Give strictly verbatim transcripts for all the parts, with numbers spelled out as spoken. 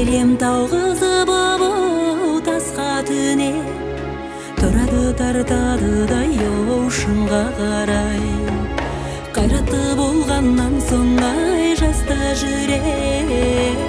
Жүререм тау қызы боп тасқа түнеп, тұрады тартады да шыңға қарай. Қайратты болғаннан соң ай жаста жүрек.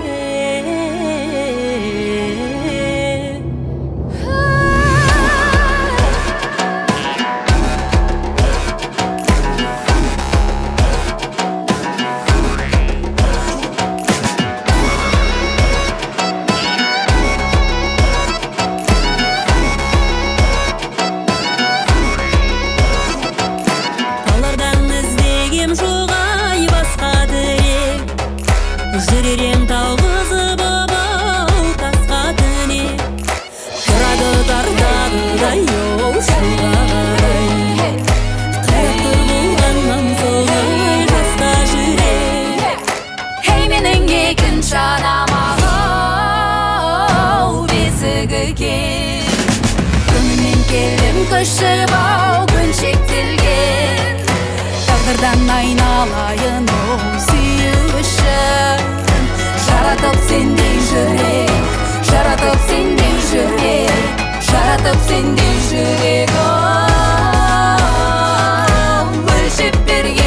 Жүререм тау қызы боп тасқа түнеп, тұрады тартады да шыңға қарай. Қайратты болғаннан соң ай жаста жүрек. Хей, менің екінші анам ау, бесігі кең. Күнмен келем көшіп ау, күн шектелген. Тағдырдан айналайын оу сүйуші. Жаратып сендей жүрек, жаратып сендей жүрек, жаратып сендей жүрек, оу, өлшеп берген.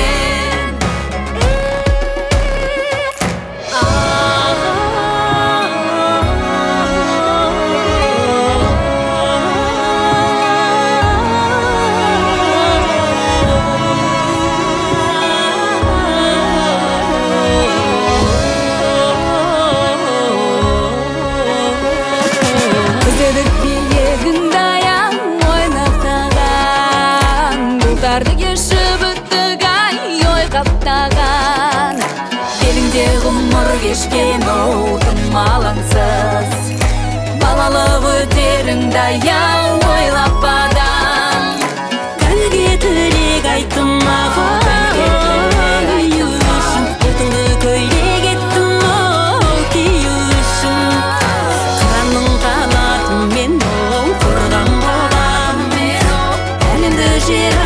Бұлдарды кешіп өттік ай ой қаптаған. Беліңде ғұмыр кешкен оу тым алаңсыз. Балалық өтеріңді аяу ойлап адам. Кәлге тілек айттым маған кию үшін, ұлтыңды көйлек еттім оу кию үшін. Қыранның қанатымен оу құрған болам, әлемді жер